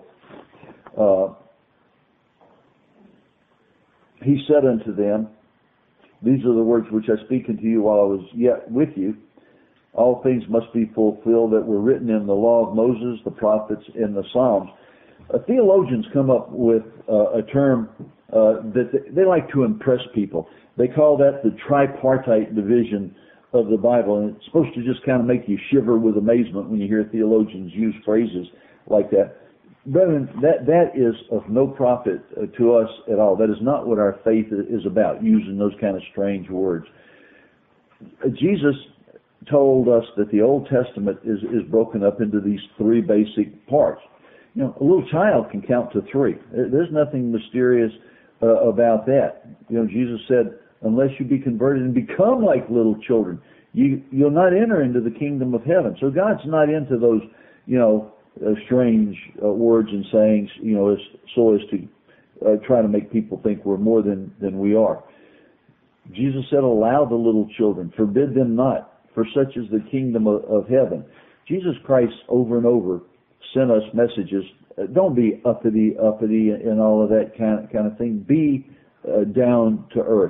S1: He said unto them, these are the words which I speak unto you while I was yet with you. All things must be fulfilled that were written in the law of Moses, the prophets, and the Psalms. Theologians come up with a term that they like to impress people. They call that the tripartite division of the Bible, and it's supposed to just kind of make you shiver with amazement when you hear theologians use phrases like that. Brethren, that is of no profit to us at all. That is not what our faith is about, using those kind of strange words. Jesus told us that the Old Testament is broken up into these three basic parts. A little child can count to three. There's nothing mysterious about that. Jesus said, unless you be converted and become like little children, you'll not enter into the kingdom of heaven. So God's not into those, strange words and sayings, so as to try to make people think we're more than we are. Jesus said, allow the little children, forbid them not, for such is the kingdom of heaven. Jesus Christ over and over sent us messages. Don't be uppity and all of that kind of thing. Be down to earth.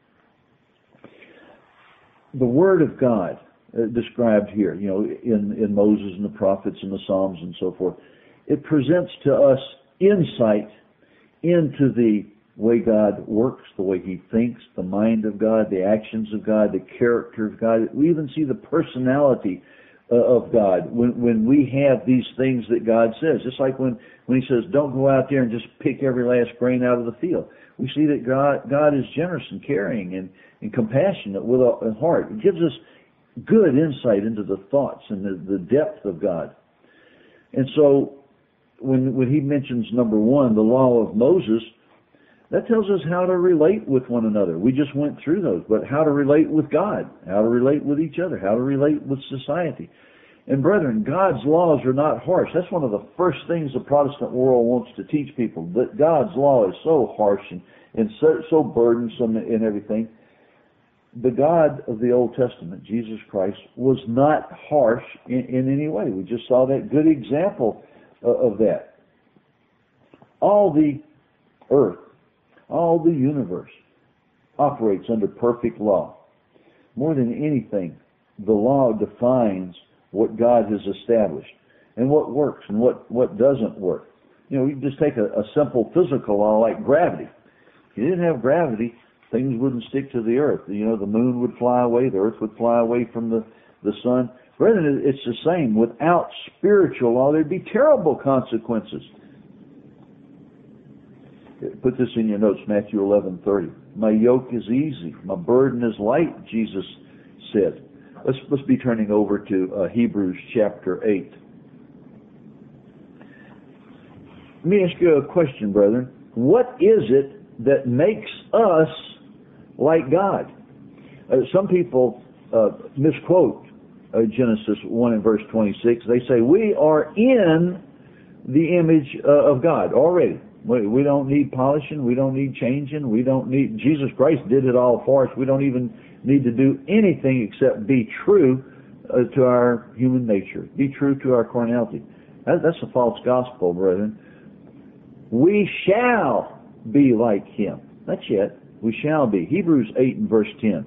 S1: The Word of God described here, in Moses and the prophets and the Psalms and so forth, it presents to us insight into the way God works, the way He thinks, the mind of God, the actions of God, the character of God. We even see the personality of God when we have these things that God says. Just like when He says, don't go out there and just pick every last grain out of the field. We see that God is generous and caring and compassionate with a heart. It gives us good insight into the thoughts and the depth of God. And so when He mentions, number one, the law of Moses, that tells us how to relate with one another. We just went through those, but how to relate with God, how to relate with each other, how to relate with society. And brethren, God's laws are not harsh. That's one of the first things the Protestant world wants to teach people, that God's law is so harsh and so burdensome and everything. The God of the Old Testament, Jesus Christ, was not harsh in any way. We just saw that good example of that. All the earth, all the universe operates under perfect law. More than anything, the law defines what God has established and what works and what doesn't work. You can just take a simple physical law like gravity. If you didn't have gravity, things wouldn't stick to the earth. The moon would fly away, the earth would fly away from the sun. Brethren, it's the same. Without spiritual law, there'd be terrible consequences. Put this in your notes, Matthew 11:30. My yoke is easy, my burden is light, Jesus said. Let's be turning over to Hebrews chapter 8. Let me ask you a question, brethren. What is it that makes us like God? Some people misquote Genesis 1 and verse 26. They say, we are in the image of God already. We don't need polishing. We don't need changing. We don't need... Jesus Christ did it all for us. We don't even need to do anything except be true to our human nature. Be true to our carnality. That's a false gospel, brethren. We shall be like Him. Not yet. We shall be. Hebrews 8 and verse 10.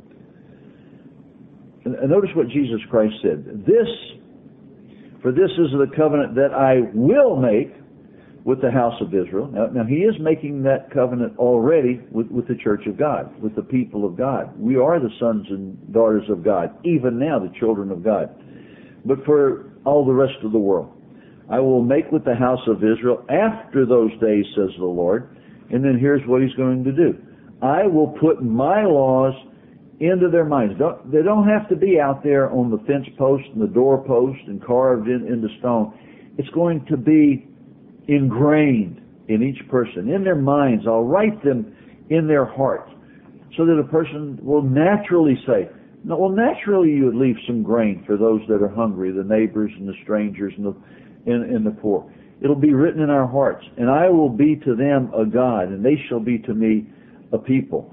S1: And notice what Jesus Christ said. For this is the covenant that I will make with the house of Israel. Now He is making that covenant already with the church of God, with the people of God. We are the sons and daughters of God, even now the children of God. But for all the rest of the world, I will make with the house of Israel after those days, says the Lord. And then here's what He's going to do. I will put my laws into their minds. They don't have to be out there on the fence post and the door post and carved into stone. It's going to be ingrained in each person, in their minds. I'll write them in their hearts so that a person will naturally say, no, well, naturally you would leave some grain for those that are hungry, the neighbors and the strangers and the poor. It'll be written in our hearts, and I will be to them a God, and they shall be to me a people.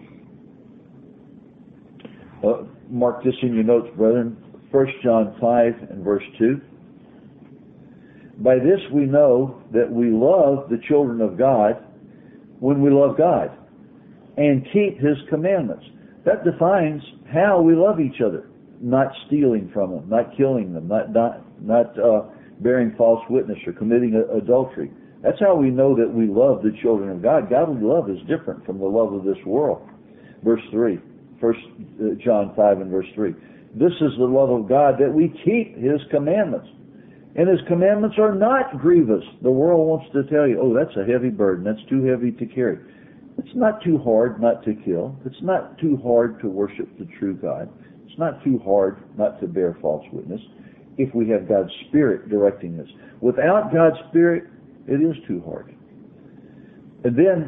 S1: Mark this in your notes, brethren. 1 John 5 and verse 2. By this we know that we love the children of God when we love God and keep His commandments. That defines how we love each other. Not stealing from them, not killing them, not bearing false witness or committing adultery. That's how we know that we love the children of God. Godly love is different from the love of this world. Verse 3, 1 John 5 and verse 3. This is the love of God, that we keep His commandments. And His commandments are not grievous. The world wants to tell you, oh, that's a heavy burden. That's too heavy to carry. It's not too hard not to kill. It's not too hard to worship the true God. It's not too hard not to bear false witness if we have God's Spirit directing us. Without God's Spirit, it is too hard. And then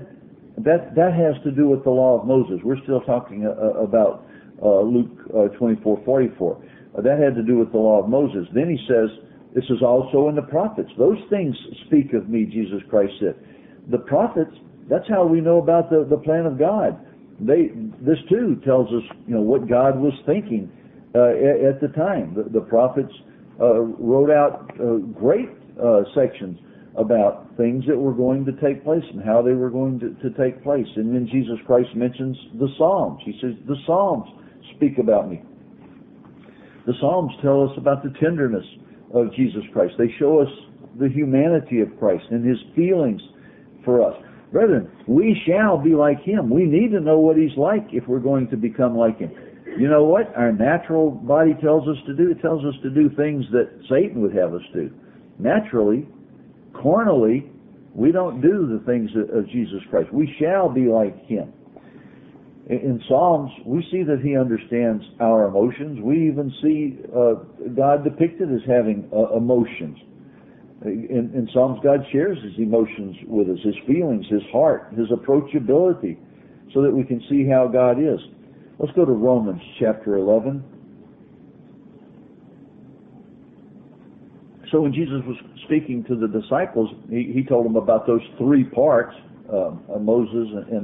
S1: That has to do with the law of Moses. We're still talking about Luke 24:44. That had to do with the law of Moses. Then he says, this is also in the prophets. Those things speak of me, Jesus Christ said. The prophets, that's how we know about the plan of God. This too tells us, what God was thinking at the time. The prophets wrote out great sections about things that were going to take place and how they were going to take place. And then Jesus Christ mentions the Psalms. He says, the Psalms speak about me. The Psalms tell us about the tenderness of Jesus Christ. They show us the humanity of Christ and His feelings for us. Brethren, we shall be like Him. We need to know what He's like if we're going to become like Him. You know what our natural body tells us to do? It tells us to do things that Satan would have us do. Naturally, carnally, we don't do the things of Jesus Christ. We shall be like Him. In Psalms, we see that He understands our emotions. We even see God depicted as having emotions. In Psalms, God shares His emotions with us, His feelings, His heart, His approachability, so that we can see how God is. Let's go to Romans chapter 11. So when Jesus was speaking to the disciples, He told them about those three parts, Moses and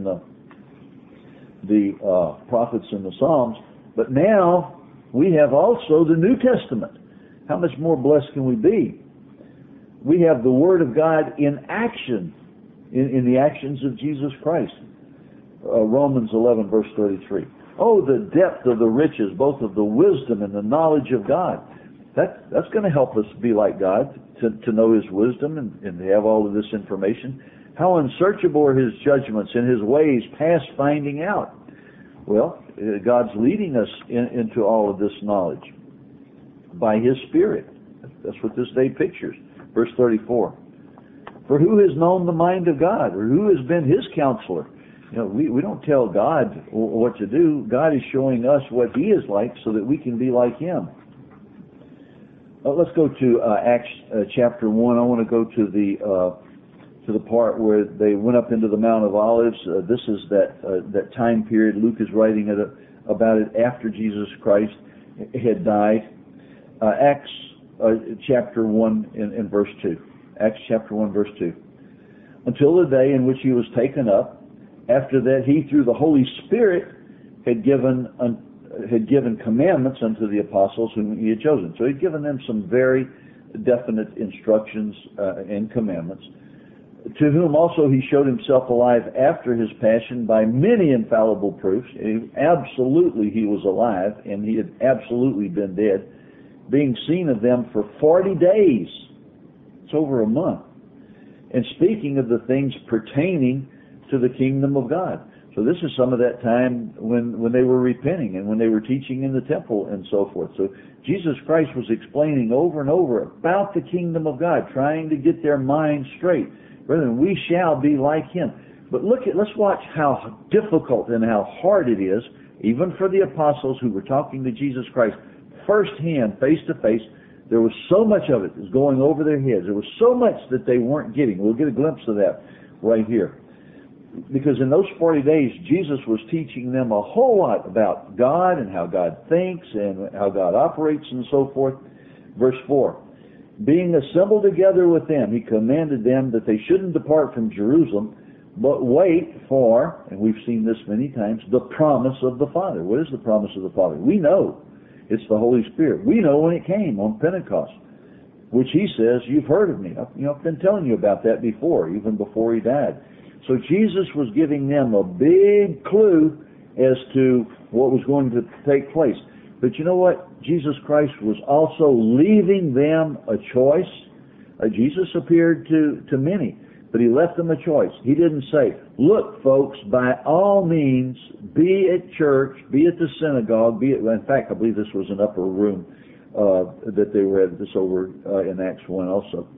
S1: the prophets and the Psalms. But now we have also the New Testament. How much more blessed can we be? We have the Word of God in action, in the actions of Jesus Christ. Romans 11, verse 33. Oh, the depth of the riches, both of the wisdom and the knowledge of God. That's going to help us be like God, to know His wisdom and to have all of this information. How unsearchable are His judgments and His ways past finding out. Well, God's leading us into all of this knowledge by His Spirit. That's what this day pictures. Verse 34. For who has known the mind of God, or who has been His counselor? We don't tell God what to do. God is showing us what He is like so that we can be like Him. Let's go to Acts chapter 1. I want to go to the part where they went up into the Mount of Olives. This is that time period. Luke is writing about it after Jesus Christ had died. Acts chapter 1 in verse 2. Acts chapter 1 verse 2. Until the day in which He was taken up, after that He through the Holy Spirit had given commandments unto the apostles whom He had chosen. So He'd given them some very definite instructions and commandments, to whom also He showed Himself alive after His passion by many infallible proofs. Absolutely He was alive, and He had absolutely been dead, being seen of them for 40 days. It's over a month. And speaking of the things pertaining to the kingdom of God. So this is some of that time when they were repenting and when they were teaching in the temple and so forth. So Jesus Christ was explaining over and over about the kingdom of God, trying to get their minds straight. Brethren, we shall be like Him. But let's watch how difficult and how hard it is, even for the apostles who were talking to Jesus Christ firsthand, face to face. There was so much of it that was going over their heads. There was so much that they weren't getting. We'll get a glimpse of that right here. Because in those 40 days, Jesus was teaching them a whole lot about God and how God thinks and how God operates and so forth. Verse 4. Being assembled together with them, He commanded them that they shouldn't depart from Jerusalem, but wait for, and we've seen this many times, the promise of the Father. What is the promise of the Father? We know. It's the Holy Spirit. We know when it came on Pentecost, which He says, you've heard of me. I've been telling you about that before, even before He died. So Jesus was giving them a big clue as to what was going to take place. But you know what? Jesus Christ was also leaving them a choice. Jesus appeared to many, but He left them a choice. He didn't say, look, folks, by all means, be at church, be at the synagogue, in fact, I believe this was an upper room that they were at, this over in Acts 1 also.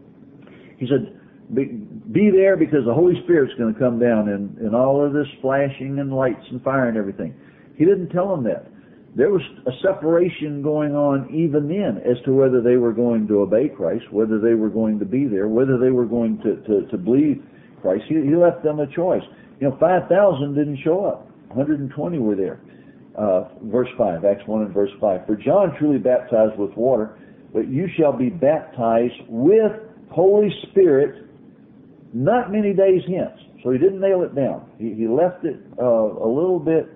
S1: He said, be there because the Holy Spirit's going to come down and all of this flashing and lights and fire and everything. He didn't tell them that. There was a separation going on even then as to whether they were going to obey Christ, whether they were going to be there, whether they were going to believe Christ. He left them a choice. 5,000 didn't show up. 120 were there. Verse 5, Acts 1 and verse 5. For John truly baptized with water, but you shall be baptized with Holy Spirit not many days hence. So he didn't nail it down. He left it a little bit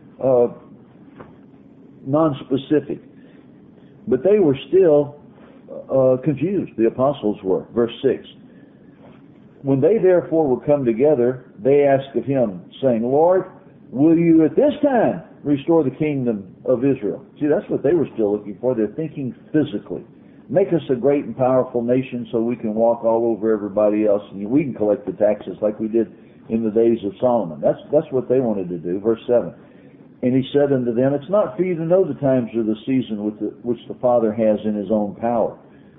S1: non-specific. But they were still confused. The apostles were. Verse 6. When they therefore were come together, they asked of him, saying, Lord, will you at this time restore the kingdom of Israel? See, that's what they were still looking for. They're thinking physically. Make us a great and powerful nation so we can walk all over everybody else and we can collect the taxes like we did in the days of Solomon. That's what they wanted to do. Verse 7. And he said unto them, it's not for you to know the times or the season which the Father has in his own power.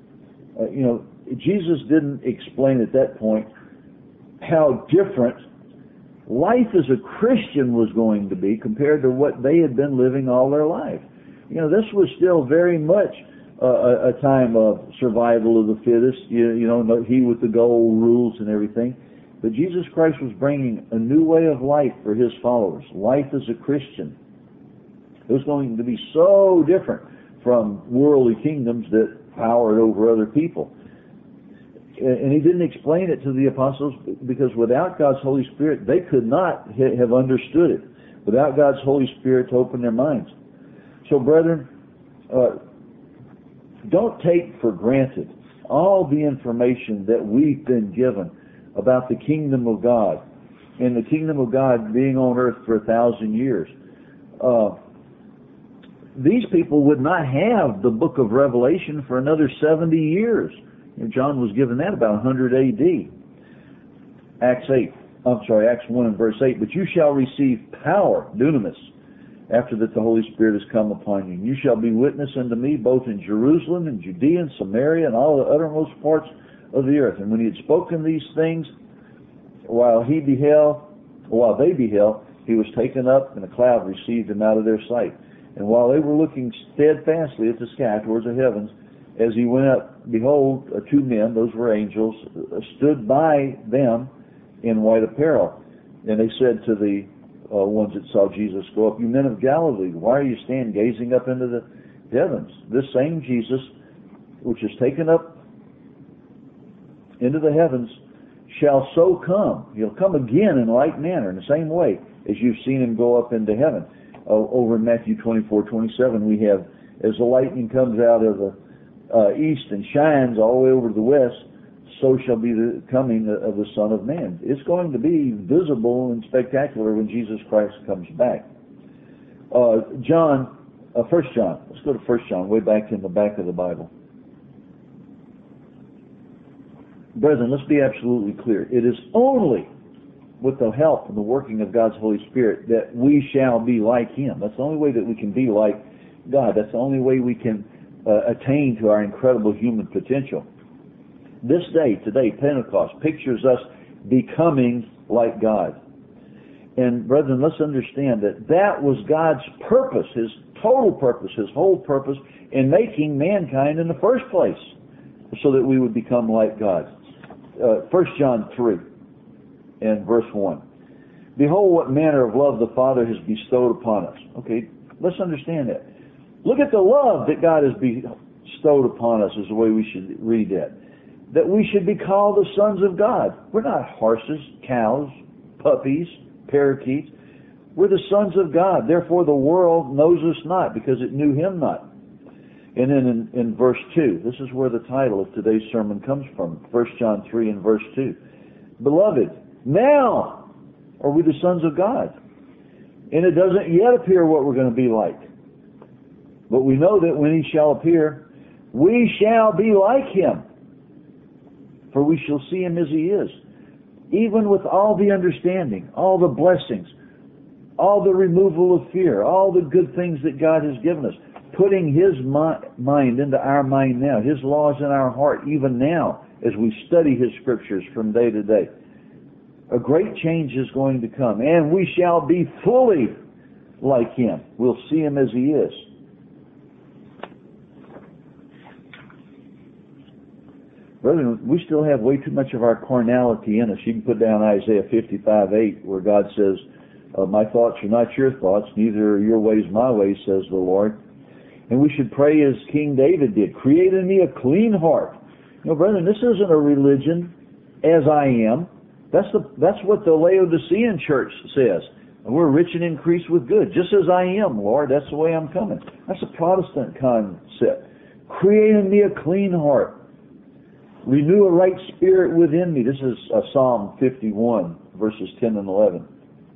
S1: Jesus didn't explain at that point how different life as a Christian was going to be compared to what they had been living all their life. This was still very much a time of survival of the fittest, he with the gold rules and everything. But Jesus Christ was bringing a new way of life for his followers. Life as a Christian. It was going to be so different from worldly kingdoms that powered over other people. And he didn't explain it to the apostles because without God's Holy Spirit, they could not have understood it. Without God's Holy Spirit to open their minds. So, brethren, don't take for granted all the information that we've been given about the kingdom of God and the kingdom of God being on earth for 1,000 years. These people would not have the book of Revelation for another 70 years. John was given that about 100 A.D. Acts 1 and verse 8. But you shall receive power, dunamis, after that the Holy Spirit has come upon you. You shall be witness unto me both in Jerusalem and Judea and Samaria and all the uttermost parts of the earth. And when he had spoken these things, while they beheld, he was taken up, and a cloud received him out of their sight. And while they were looking steadfastly at the sky towards the heavens, as he went up, behold, two men, those were angels, stood by them in white apparel. And they said to the ones that saw Jesus go up, you men of Galilee, why are you standing gazing up into the heavens? This same Jesus, which is taken up into the heavens, shall so come. He'll come again in like manner, in the same way as you've seen him go up into heaven. Over in Matthew 24:27, we have, as the lightning comes out of the east and shines all the way over to the west, so shall be the coming of the Son of Man. It's going to be visible and spectacular when Jesus Christ comes back. 1 John. Let's go to 1 John, way back in the back of the Bible. Brethren, let's be absolutely clear. It is only with the help and the working of God's Holy Spirit that we shall be like him. That's the only way that we can be like God. That's the only way we can attain to our incredible human potential. This day, today, Pentecost, pictures us becoming like God. And brethren, let's understand that was God's purpose, his total purpose, his whole purpose in making mankind in the first place, so that we would become like God. 1 John 3 and verse 1. Behold what manner of love the Father has bestowed upon us. Okay, let's understand that. Look at the love that God has bestowed upon us is the way we should read that. That we should be called the sons of God. We're not horses, cows, puppies, parakeets. We're the sons of God. Therefore the world knows us not, because it knew him not. And then in verse 2, this is where the title of today's sermon comes from. 1 John 3 and verse 2. Beloved, now are we the sons of God. And it doesn't yet appear what we're going to be like. But we know that when he shall appear, we shall be like him. For we shall see him as he is. Even with all the understanding, all the blessings, all the removal of fear, all the good things that God has given us. Putting his mind into our mind now, his laws in our heart even now as we study his scriptures from day to day. A great change is going to come, and we shall be fully like him. We'll see him as he is. Brethren, we still have way too much of our carnality in us. You can put down Isaiah 55:8, where God says, my thoughts are not your thoughts, neither are your ways my ways, says the Lord. And we should pray as King David did, create in me a clean heart. You know, brethren, this isn't a religion as I am. That's what the Laodicean church says. We're rich and increased with good, just as I am, Lord. That's the way I'm coming. That's a Protestant concept. Create in me a clean heart. Renew a right spirit within me. This is Psalm 51, verses 10 and 11.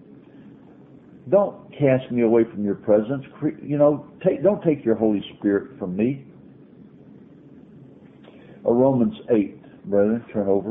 S1: Don't cast me away from your presence. Don't take your Holy Spirit from me. Romans 8, brethren, turn over.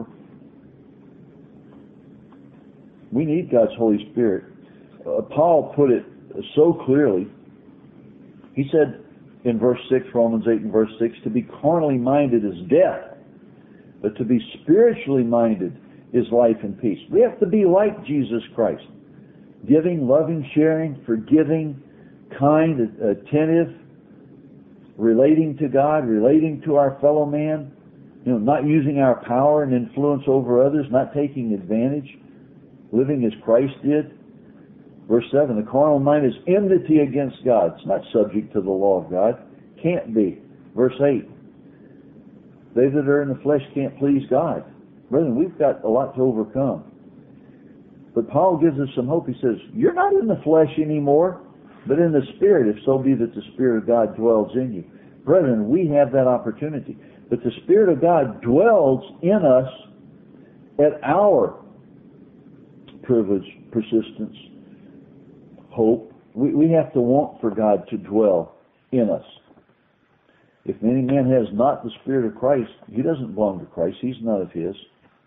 S1: We need God's Holy Spirit. Paul put it so clearly. He said in verse 6, Romans 8 and verse 6, to be carnally minded is death, but to be spiritually minded is life and peace. We have to be like Jesus Christ. Giving, loving, sharing, forgiving, kind, attentive, relating to God, relating to our fellow man, not using our power and influence over others, not taking advantage, living as Christ did. Verse 7, the carnal mind is enmity against God. It's not subject to the law of God. Can't be. Verse 8, they that are in the flesh can't please God. Brethren, we've got a lot to overcome. But Paul gives us some hope. He says, you're not in the flesh anymore, but in the Spirit, if so be that the Spirit of God dwells in you. Brethren, we have that opportunity. But the Spirit of God dwells in us at our privilege, persistence, hope. We have to want for God to dwell in us. If any man has not the Spirit of Christ, he doesn't belong to Christ. He's none of his.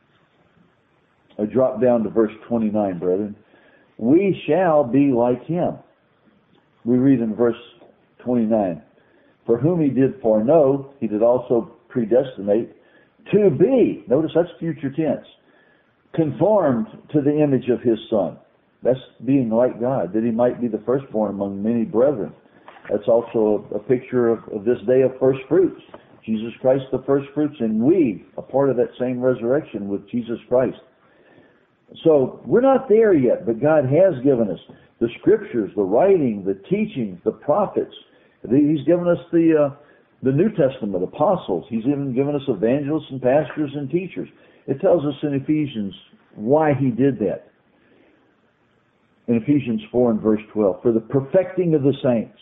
S1: I drop down to verse 29, brethren. We shall be like him. We read in verse 29. For whom he did foreknow, he did also predestinate to be, notice that's future tense, conformed to the image of his Son. That's being like God, that he might be the firstborn among many brethren. That's also a picture of this day of first fruits. Jesus Christ the first fruits, and we, a part of that same resurrection with Jesus Christ. So we're not there yet, but God has given us the scriptures, the writing, the teachings, the prophets. He's given us the New Testament, apostles. He's even given us evangelists and pastors and teachers. It tells us in Ephesians why he did that. In Ephesians 4 and verse 12, for the perfecting of the saints.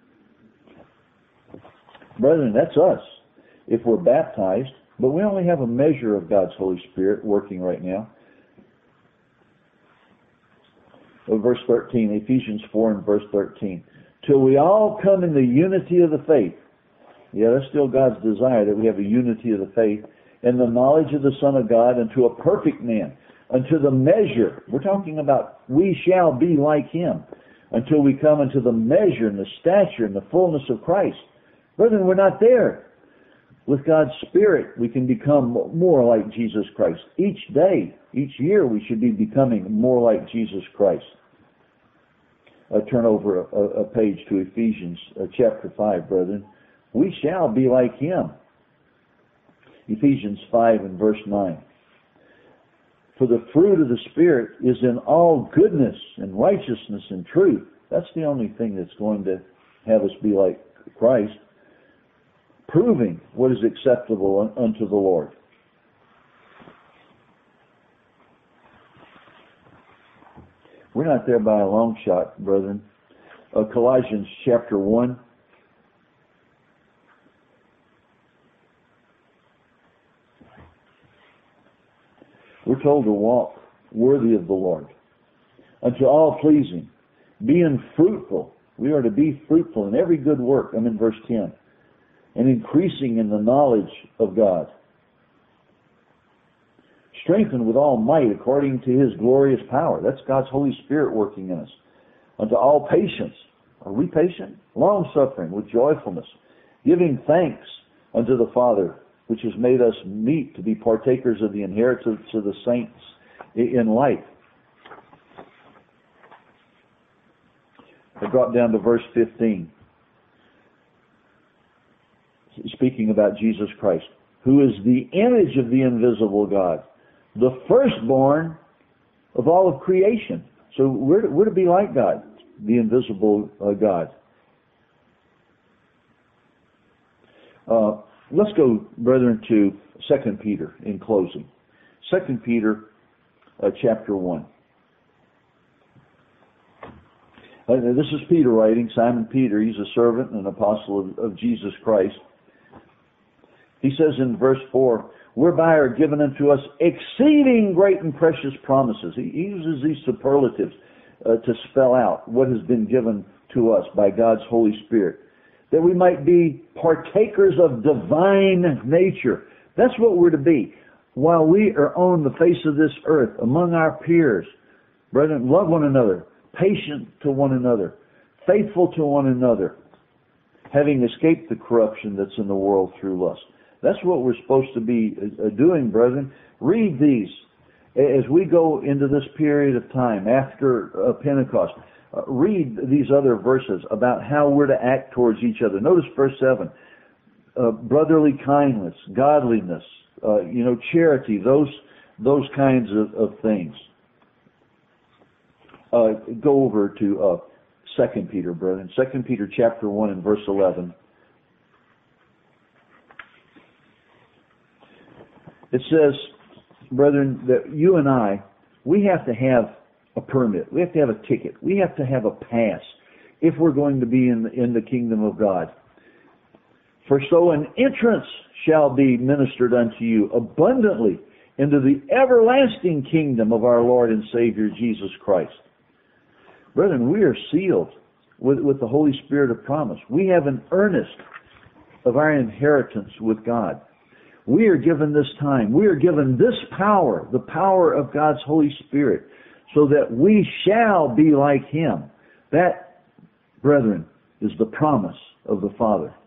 S1: Brethren, that's us if we're baptized, but we only have a measure of God's Holy Spirit working right now. Verse 13, Ephesians 4 and verse 13. Till we all come in the unity of the faith. Yeah, that's still God's desire, that we have a unity of the faith, and the knowledge of the Son of God, unto a perfect man, unto the measure. We're talking about we shall be like him, until we come into the measure and the stature and the fullness of Christ. Brethren, we're not there. With God's Spirit, we can become more like Jesus Christ. Each day, each year, we should be becoming more like Jesus Christ. Turn over a page to Ephesians chapter 5, brethren. We shall be like him. Ephesians 5 and verse 9. For the fruit of the Spirit is in all goodness and righteousness and truth. That's the only thing that's going to have us be like Christ. Proving what is acceptable unto the Lord. We're not there by a long shot, brethren. Colossians chapter 1. We're told to walk worthy of the Lord, unto all pleasing, being fruitful. We are to be fruitful in every good work. I'm in verse 10. And increasing in the knowledge of God. Strengthened with all might according to his glorious power. That's God's Holy Spirit working in us. Unto all patience. Are we patient? Long suffering with joyfulness. Giving thanks unto the Father, which has made us meet to be partakers of the inheritance of the saints in light. I drop down to verse 15. Speaking about Jesus Christ. who is the image of the invisible God, the firstborn of all of creation. So we're to be like God, the invisible God. Let's go, brethren, to 2 Peter in closing. 2 Peter chapter 1. This is Peter writing, Simon Peter. He's a servant and an apostle of Jesus Christ. He says in verse 4, whereby are given unto us exceeding great and precious promises. He uses these superlatives to spell out what has been given to us by God's Holy Spirit, that we might be partakers of divine nature. That's what we're to be. While we are on the face of this earth, among our peers, brethren, love one another, patient to one another, faithful to one another, having escaped the corruption that's in the world through lust. That's what we're supposed to be doing, brethren. Read these as we go into this period of time after Pentecost. Read these other verses about how we're to act towards each other. Notice verse 7. Brotherly kindness, godliness, charity, those kinds of things. Go over to 2 Peter, brethren. 2 Peter chapter 1 and verse 11. It says, brethren, that you and I, we have to have a permit. We have to have a ticket. We have to have a pass if we're going to be in the kingdom of God. For so an entrance shall be ministered unto you abundantly into the everlasting kingdom of our Lord and Savior Jesus Christ. Brethren, we are sealed with the Holy Spirit of promise. We have an earnest of our inheritance with God. We are given this time. We are given this power, the power of God's Holy Spirit, so that we shall be like Him. That, brethren, is the promise of the Father.